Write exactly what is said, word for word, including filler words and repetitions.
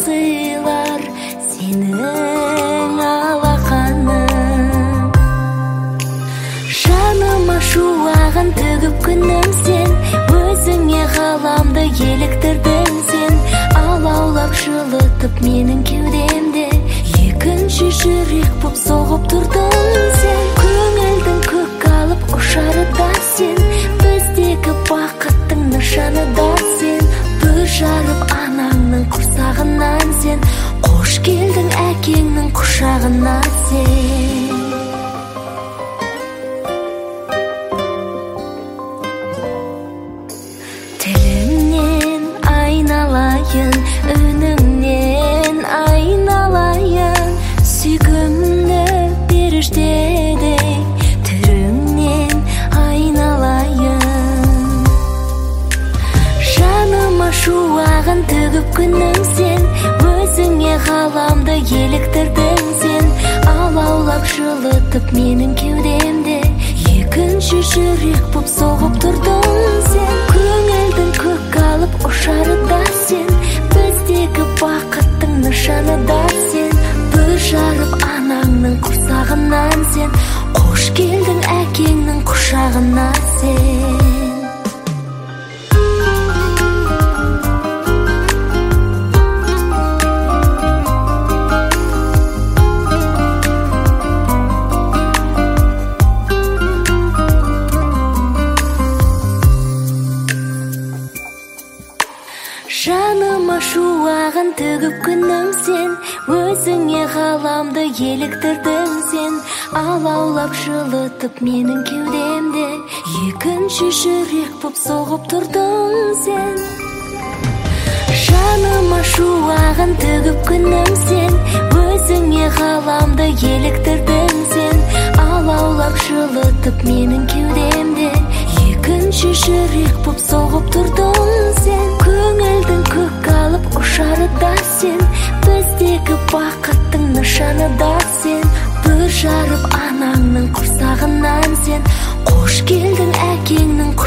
сыйлар сенің алақаның. Жаныма шуағын төгіп күнім сен, өзіңе ғаламды еліктірдің сен. Алаулап жылытып менің кеудемде, екінші жүрек боп соғып тұрдың сен. Көңілдің көк алып ұшары да сен, біздегі бақыттың нышаны да сен. Бүр жарып анаңның құрсағынан сен, қош келдің әкеңнің құшағына сен. Тіліңнен айналайын, үніңнен айналайын, сүйкімді періштедей түріңнен айналайын. Жаныма шуағын төгіп күнім сен, өзіңе ғаламды еліктірдің сен. Алаулап жылытып менің кеудемде, екінші жүрек боп соғып тұрдың сен. Көңілдің көк алып ұшары да сен, біздегі бақыттың нышаны да сен. Бүр жарып анаңның құрсағынан сен, қош келдің әкеңнің құшағына сен. Жаныма шуағын төгіп күнім сен, өзіңе ғаламды еліктірдің сен. Алаулап жылытып менің кеудемде, екінші жүрек боп соғып тұрдың сен. Жаныма шуағын төгіп күнім сен, өзіңе ғаламды еліктірдің сен. Алаулап жылытып менің кеудемде, екінші жүрек боп соғып тұрдың сен. Көңілдің көк алып ұшары да сен, біздегі бақыттың нышаны да сен. Бүр жарып анаңның құрсағынан сен, қош келдің әкеңнің